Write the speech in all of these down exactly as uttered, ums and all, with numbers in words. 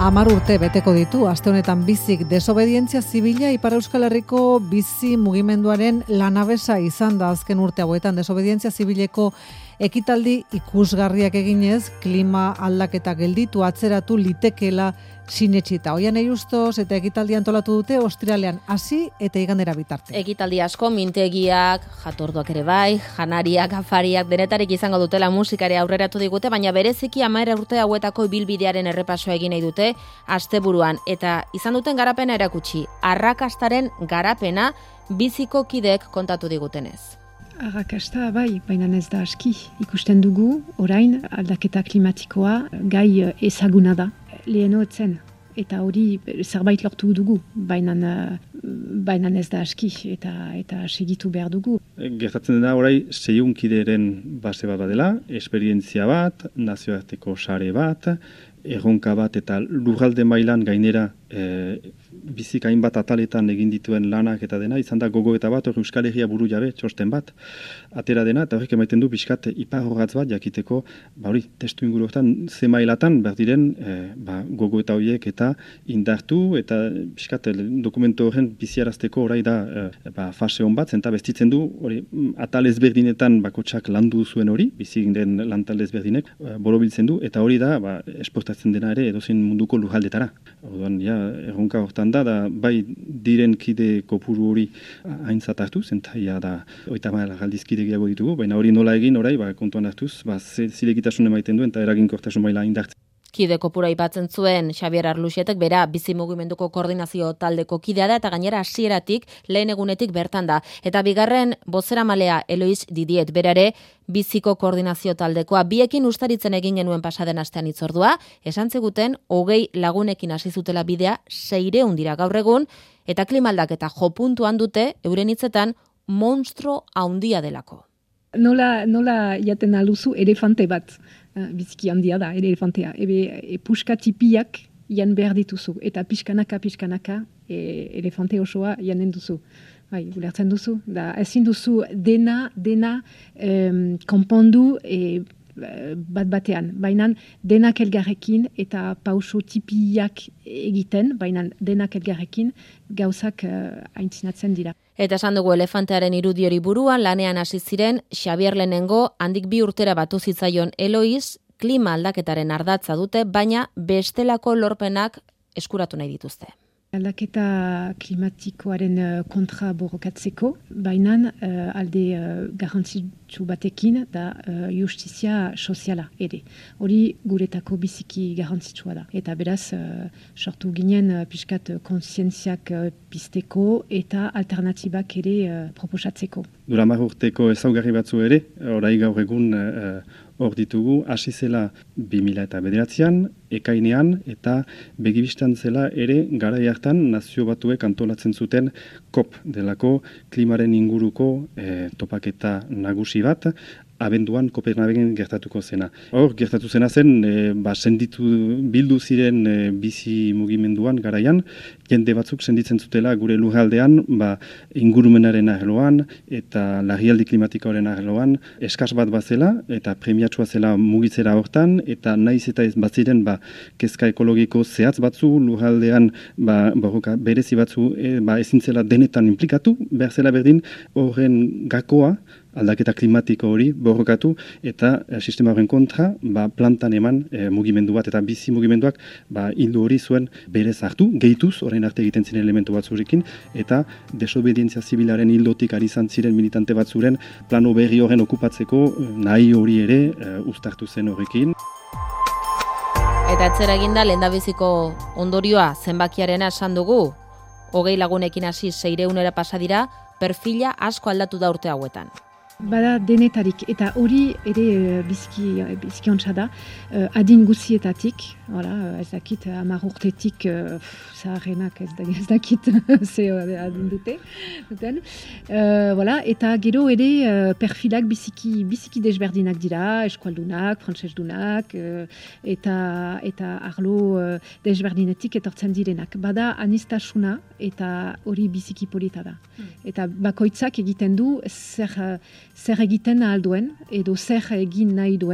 Hamar urte beteko ditu, aste honetan bizik desobedientzia zibila Ipar Euskal Herriko bizi mugimenduaren lanabesa izan da azken urte hauetan. Desobedientzia zibileko ekitaldi ikusgarriak eginez, klima aldaketa gelditu atzeratu litekeela sinetsita. Oian Justos eta ekitaldi antolatu dute ostiralean hasi eta igandera bitarte. Ekitaldi asko, mintegiak, jatorduak ere bai, janariak, afariak, denetarik izango dutela musikari aurreratu digute, baina bereziki hamar urte hauetako ibilbidearen errepasoa egin nahi dute asteburuan eta izan duten garapena erakutsi. Arrakastaren garapena biziko kideek kontatu digutenez. Arrakasta bai, baina ez da aski. Ikusten dugu, orain aldaketa klimatikoa gai ezaguna da. Leheno etzen, eta hori zerbait lortu dugu, baina baina ez da aski, eta eta segitu behar dugu. Gertatzen dena orai seiehun kideren base bat badela, esperientzia bat, nazioarteko sare bat, erronka bat eta lurralde mailan gainera e, bizik hainbat ataletan egin dituen lanak eta dena, izan da gogo eta bat, hori Euskal Herria buru jabe, txosten bat, atera dena, eta horrek emaiten du pixkat ipar horratz bat, jakiteko, ba hori, testu inguru horretan, ze mailatan, berdiren, e, ba, gogo eta horiek eta indartu, eta pixkat dokumento horren biziarazteko orai da e, ba, fase hon bat, zenta bestitzen du, hori, atal ezberdinetan bakotsak landu zuen hori, bizik den lantal ezberdinek, e, borobiltzen du, eta hori da, ba, esportatzen dena ere, edozein munduko lurraldetara. Orduan, ja, erronka hortan da, da, bai diren kide kopuru hori aintzat hartu, zentaia da, oita maila galdizkide gehiago ditugu, baina hori nola egin, orai, ba, kontuan hartuz, ba, zilegitasun emaiten duen, eta eraginkortasun maila indartzen. Kide kopura aipatzen zuen Xabier Arluxetek, bera bizi mugimenduko koordinazio taldeko kidea da, eta gainera hasieratik lehen egunetik bertan da. Eta bigarren bozeramalea Eloiz Didiet, berare biziko koordinazio taldekoa. Biekin ustaritzen egin genuen pasaden astean hitzordua, esan zeguten hogei lagunekin hasi zutela bidea seiehun dira gaur egun, eta klimaldaketa jopuntuan dute euren hitzetan monstro handia delako. Nola, nola jaten aluzu elefante bat, uh, biziki handia da, elefantea. Ebe e, puska tipiak jan behar dituzu, eta pixkanaka, pixkanaka, e, elefante osoa janen duzu. Bai, ulertzen duzu. Da, ezin duzu dena, dena um, konpondu e, bat batean. Baina denak elgarrekin eta pauso tipiak egiten, baina denak elgarrekin gauzak uh, aintzinatzen dira. Eta esan dugu elefantearen irudi hori buruan, lanean hasi ziren Xabier lehenengo, handik bi urtera batu zitzaion Eloiz, klima aldaketaren ardatza dute, baina bestelako lorpenak eskuratu nahi dituzte. Aldaketa klimatikoaren kontra borrokatzeko, baina uh, alde uh, garrantzitsu batekin da uh, justizia soziala ere. Hori guretako biziki garrantzitsua da. Eta beraz, uh, sortu ginen uh, pixkat kontzientziak uh, pizteko eta alternatibak ere uh, proposatzeko. Dura hamar urteko ezaugarri batzu ere, orai gaur egun uh, hor ditugu, hasi zela bi mila bederatzian, ekainean, eta begibistan zela ere garai hartan nazio batuek antolatzen zuten COP delako klimaren inguruko eh, topaketa nagusi bat, abenduan Kopenhagen gertatuko zena. Hor, gertatu zena zen, e, ba, senditu, bildu ziren e, bizi mugimenduan garaian, jende batzuk senditzen zutela gure lurraldean, ba, ingurumenaren arloan eta larrialdi klimatikoaren arloan eskaz bat bazela eta premiatsua zela mugitzera hortan, eta naiz eta ez baziren ba, kezka ekologiko zehatz batzu lurraldean ba, borroka berezi batzu e, ba, ezintzela denetan implikatu, behar zela berdin horren gakoa, aldaketa klimatiko hori borrokatu eta e, sistema horren kontra ba, plantan eman e, mugimendu bat eta bizi mugimenduak ba, hildu hori zuen berez hartu, gehituz, orain arte egiten ziren elementu batzurekin, eta desobedientzia zibilaren hildotik ari izan ziren militante batzuren plano berri horren okupatzeko nahi hori ere e, uztartu zen horrekin. Eta etzera eginda lehendabiziko ondorioa zenbakiarena esan dugu, hogei lagunekin hasi seiehunera pasa dira, perfila asko aldatu da urte hauetan. Bada denetarik, eta hori ere bizki, bizki ontsa da, uh, adin guzietatik, hola, ez dakit, hamar urtetik uh, zaharrenak ez, da, ez dakit ze adin dute, duten. Uh, voilà, eta gero ere uh, perfilak biziki, biziki desberdinak dira, eskualdunak, frantsesdunak, uh, eta, eta arlo uh, desberdinetik etortzen direnak. Bada anistasuna eta hori biziki polita da. Hmm. Eta bakoitzak egiten du zer, zer egiten ahal duen, edo zer egin nahi duen,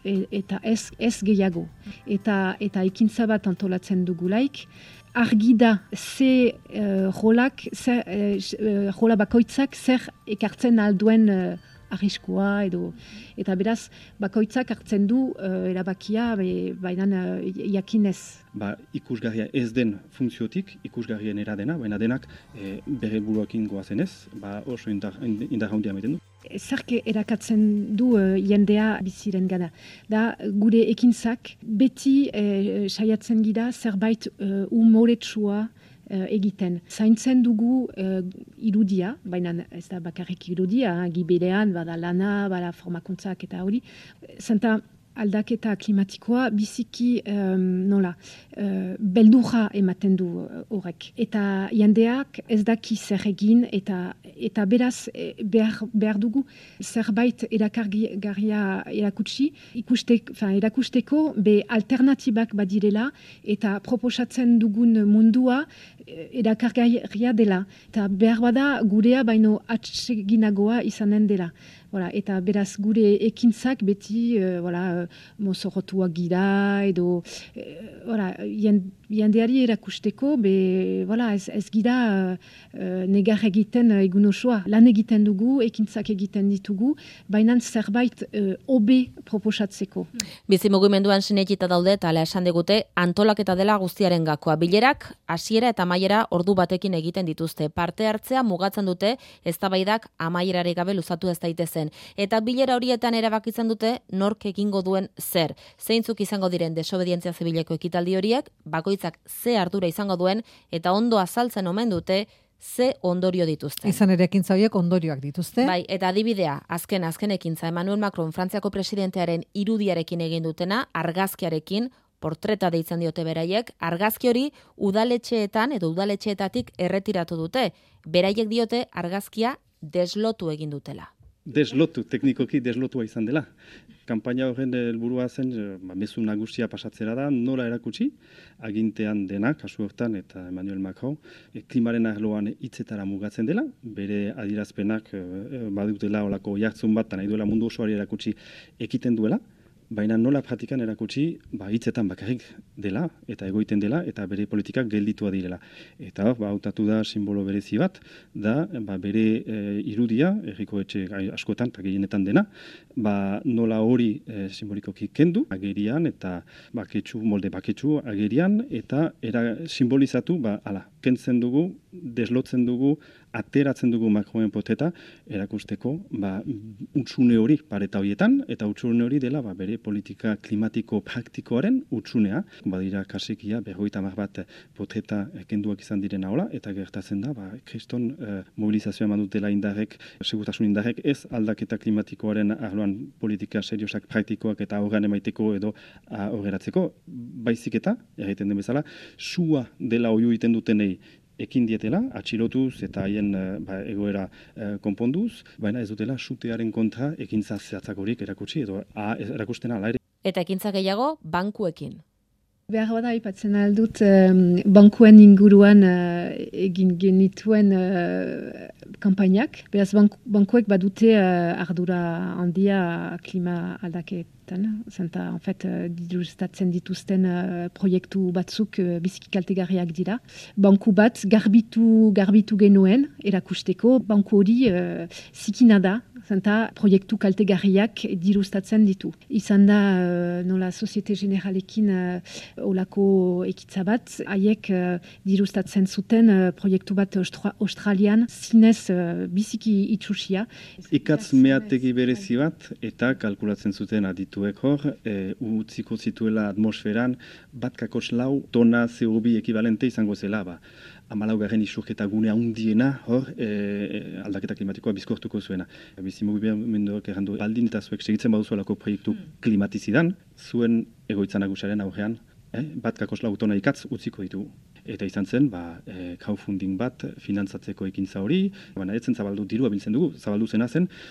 eta ez, ez gehiago. Eta, eta ekintza bat antolatzen dugulaik, argi da ze uh, rolak, zer, uh, rola bakoitzak zer ekartzen alduen uh, arriskua edo eta beraz bakoitzak hartzen du uh, erabakia be, baina uh, jakinez. Ba, ikusgarria ez den funtziotik, ikusgarrien eradena, baina denak e, bere buruakin goazenez, ba, oso indar, indar handia ematen du. Zerk erakatzen du uh, jendea biziren gana. Da, gure ekintzak beti uh, saiatzen gira zerbait uh, umoretsua Uh, egiten. Zaintzen dugu uh, irudia, baina ez da bakarrik irudia, hein, giberean, bada lana, bada formakuntzak eta hori. Zenta aldaketa klimatikoa biziki um, nola, uh, beldurra ematen du horrek. Eta jendeak ez daki zer egin eta, eta beraz behar, behar dugu zerbait erakargarria erakutsi, ikustek, erakusteko be alternatibak badirela eta proposatzen dugun mundua erakargarria dela. Eta behar bada gurea baino atseginagoa izanen dela. Voilà, eta beraz gure ekintzak beti uh, voilà, mozorrotuak gira edo uh, voilà, jendeari erakusteko be, voilà, ez, ez gira uh, negar egiten uh, egun osoa. Lan egiten dugu, ekintzak egiten ditugu, baina zerbait uh, hobe proposatzeko. Bizi mugimenduan sinetita daude eta ala esan digute antolaketa dela guztiaren gakoa. Bilerak hasiera eta amaiera ordu batekin egiten dituzte. Parte hartzea mugatzen dute, eztabaidak amaierari gabe luzatu ez daitezen. Eta bilera horietan erabakitzen dute nork egingo duen zer. Zeintzuk izango diren desobedientzia zibileko ekitaldi horiek, bakoitzak ze ardura izango duen eta ondo azaltzen omen dute ze ondorio dituzte. Izan ere ekintza horiek ondorioak dituzte. Bai, eta adibidea, azken azken ekintza Emmanuel Macron Frantziako presidentearen irudiarekin egin dutena, argazkiarekin, portreta deitzen diote beraiek, argazki hori udaletxeetan edo udaletxeetatik erretiratu dute. Beraiek diote argazkia deslotu egin dutela. Deslotu, teknikoki deslotua izan dela. Kanpaina horren helburua zen, ba, mezu nagusia pasatzera da, nola erakutsi, agintean dena, kasu hortan, eta Emmanuel Macron, e, klimaren arloan hitzetara mugatzen dela, bere adierazpenak e, badutela olako jartzun bat, nahi duela mundu osoari erakutsi ekiten duela, baina nola praktikan erakutsi ba, hitzetan bakarrik dela, eta egoiten dela, eta bere politikak gelditua direla. Eta ba, hautatu da simbolo berezi bat, da ba, bere e, irudia, herriko etxe askotan, eta gehienetan dena, ba, nola hori e, simbolikoki kendu, agerian, eta baketsu, molde baketsu agerian, eta era, simbolizatu, ba, ala, kentzen dugu, deslotzen dugu, ateratzen dugu Macronen portreta erakusteko ba, utsune hori pareta horietan, eta utsune hori dela ba, bere politika klimatiko praktikoaren utsunea. Badira kasikia, berrogeita hamar bat portreta kenduak izan direna hola, eta gertatzen da, ba, kriston eh, mobilizazioa eman dutela indarrek, segurtasun indarrek ez aldaketa klimatikoaren arloan politika seriosak praktikoak eta horren emaiteko edo horreratzeko, baizik eta, egiten den bezala, sua dela oiu iten dutenei ekin dietela, atxilotuz eta haien ba, egoera eh, konponduz, baina ez dutela sutearen kontra ekintza zehatzakorik erakutsi, edo a, erakusten ala ere. Eta ekintza gehiago bankuekin. Behar bada ipattzen aldut um, bankuen inguruan uh, egin genituen uh, kampainak. Beraz, bank, bankuek badute uh, ardura handia klima aldaketan. Zenta, en fait, uh, diruztatzen dituzten uh, proiektu batzuk uh, biziki kaltegarriak dira. Banku bat garbitu, garbitu genuen erakusteko. Banku hori uh, zikina da. Zenta, proiektu kaltegarriak diruztatzen ditu. Izan da, uh, nola, Societe Generalekin uh, olako ekitza bat, haiek uh, diruztatzen zuten uh, proiektu bat ostra, Australian, zinez uh, biziki itxusia. Ikatz meategi berezi bat, eta kalkulatzen zuten adituek hor, e, utziko zituela atmosferan, bat kakos lau tona C O bi ekibalente izango zela, ba. Amalaugarren isurketa gune handiena hor e, aldaketa klimatikoa bizkortuko zuena. Bizi mugimenduak errandu baldin eta zuek segitzen baduzuelako proiektu klimatizidan, zuen egoitza nagusiaren aurrean, eh, bat kakosla autona ikatz utziko ditugu. Eta izan zen, ba, e, crowdfunding bat finantzatzeko ekintza hori, baina etzen zabaldu dirua biltzen dugu, zabaldu zena zen,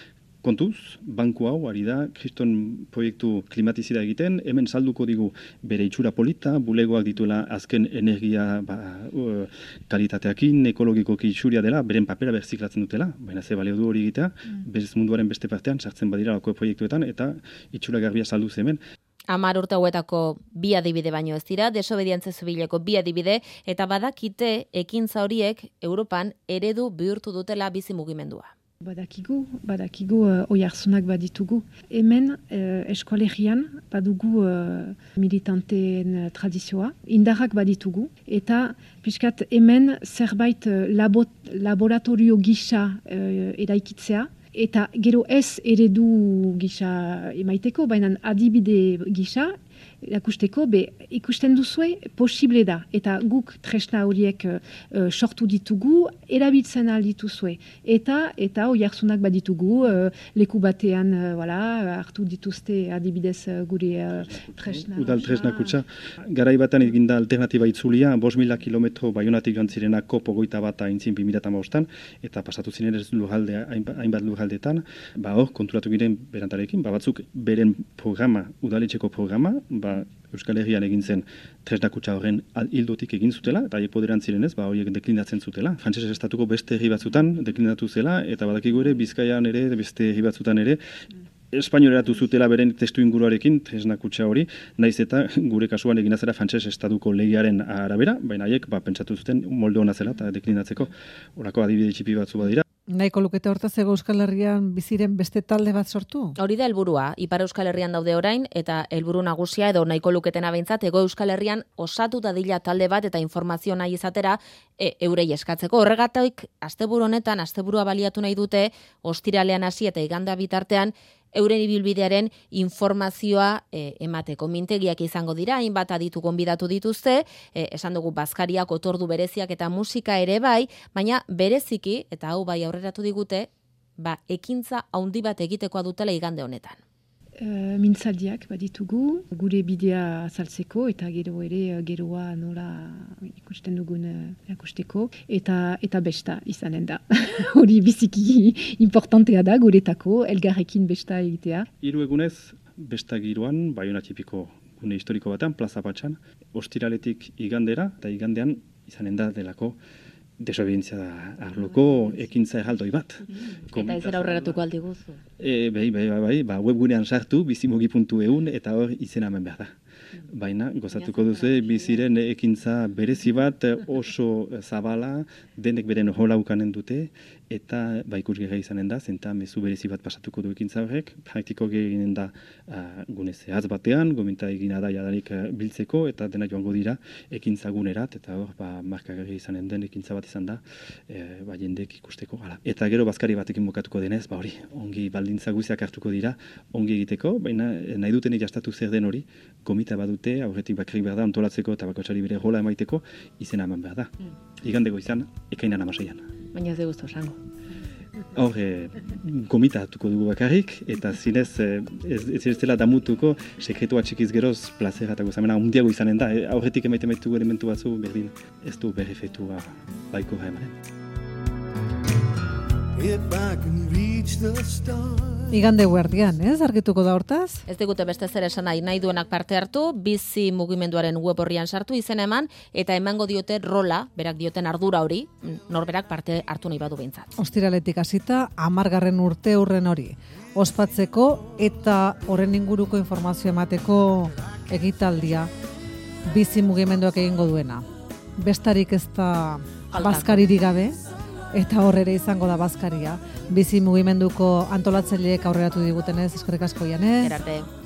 Kontuz, banku hau ari da kriston proiektu klimatizida egiten, hemen salduko digu bere itxura polita, bulegoak dituela azken energia ba, uh, kalitateakin, ekologikoki itxuria dela, beren papera berziklatzen dutela, baina ze balio du hori egitea, mm. bez munduaren beste partean sartzen badira lako proiektuetan, eta itxura garbia saldu hemen. Hamar urte hauetako bi adibide baino ez dira, desobedientzia zibileko bi adibide, eta badakite ekintza horiek Europan eredu bihurtu dutela bizi mugimendua. Badakigu, badakigu uh, oiarzunak baditugu. Hemen uh, eskolegian badugu uh, militanteen tradizioa, indarrak baditugu, eta piskat hemen zerbait uh, labo, laboratorio gisa uh, eraikitzea, eta gero ez eredu gisa emaiteko, baina adibide gisa erakusteko, be ikusten duzue posible da, eta guk tresna horiek uh, sortu ditugu, erabiltzen aldituzue, eta eta oiarzunak baditugu, uh, leku batean uh, voilà, hartu dituzte adibidez uh, gure uh, tresna. Udal tresna kutsa. Garai batan eginda alternatiba itzulia, bost mila kilometro Baionatik joan zirena kopo goita bat aintzin bi mila hamabostan, eta pasatu ziren ez lurralde, hainbat lurraldetan, ba hor, konturatu giren berantarekin, ba batzuk beren programa, udaletxeko programa, ba Euskal Herrian egin zen tresna kutsa horren hildotik egin zutela, eta poderan zirenez, ba horiek deklinatzen zutela. Frantses estatuko beste herri batzutan deklinatu zela, eta badakigu ere, Bizkaian ere, beste herri batzutan ere, espainoleratu zutela beren testu inguruarekin, tresna kutsa hori, naiz eta gure kasuan egin azera frantses estatuko legiaren arabera, baina haiek ba, pentsatu zuten molde hona zela eta deklinatzeko horako adibide txipi batzu badira. Nahiko lukete hortaz ego Euskal Herrian biziren beste talde bat sortu? Hori da helburua, Ipar Euskal Herrian daude orain, eta helburu nagusia edo nahiko luketena behintzat, ego Euskal Herrian osatu dadila talde bat eta informazio nahi izatera e, eurei eskatzeko. Horregatik, asteburu honetan, asteburua baliatu nahi dute, ostiralean hasi eta iganda bitartean, euren ibilbidearen informazioa e, emateko. Mintegiak izango dira, hainbat aditu gonbidatu dituzte, e, esan dugu bazkariak, otordu bereziak eta musika ere bai, baina bereziki, eta hau bai aurreratu digute, ba, ekintza handi bat egitekoa dutela igande honetan. Uh, mintzaldiak baditugu, gure bidea azaltzeko, eta gero ere geroa nola ikusten dugun erakusteko, eta eta besta izanen da. Hori biziki importantea da guretako, elgarrekin besta egitea. Hiru egunez, besta giroan, Baiona tipiko gune historiko batean, plaza batxan, ostiraletik igandera, eta igandean izanen da delako desobedientzia arloko ekintza erraldoi bat. Eta ez era aurreratuko aldi guzu. E, bai, bai, bai, bai, ba, webgunean sartu, bizimugi puntu eun, eta hor izena hemen behar da. Baina, gozatuko duzu, biziren ekintza berezi bat oso zabala, denek beren hola ukanen dute, eta ba, ikusgerra izanen da, zenta mezu berezi bat pasatuko du ekintza horrek, praktiko eginen da uh, gune zehaz batean, gominta egina da jadanik uh, biltzeko, eta dena joango dira ekintza gunerat, eta hor, ba, markagarri izanen den ekintza bat izan da, e, ba, jendek ikusteko gara. Eta gero bazkari batekin bukatuko denez, ba hori, ongi baldintza guziak hartuko dira, ongi egiteko, baina nahi duten jastatu zer den hori, gomita badute, aurretik bakarrik behar da, antolatzeko eta bakotsari bere rola emaiteko, izena eman behar da. Mm. Igandeko izan, ekainan amaseian. Baina ez deguztu esango. Hor, e, gomita hartuko dugu bakarrik, eta zinez e, ez, ez ez dela damutuko, sekretua txikiz geroz, plazera eta gozamena undiago izanen da. E, aurretik emaite maitu elementu batzu, berdin, ez du berrefetua baiko emanen. Igande guardian, ez? Argituko da hortaz? Ez digute beste zer esan nahi, nahi duenak parte hartu, bizi mugimenduaren web horrian sartu izen eman, eta emango diote rola, berak dioten ardura hori, norberak parte hartu nahi badu behintzat. Ostiraletik hasita, hamargarren urte hurren hori. Ospatzeko eta horren inguruko informazio emateko egitaldia bizi mugimenduak egingo duena. Bestarik ez da bazkaririk gabe, eta hor ere izango da bazkaria. Bizi mugimenduko antolatzaileek aurreratu digutenez, eskerrik asko Jane. Erarte.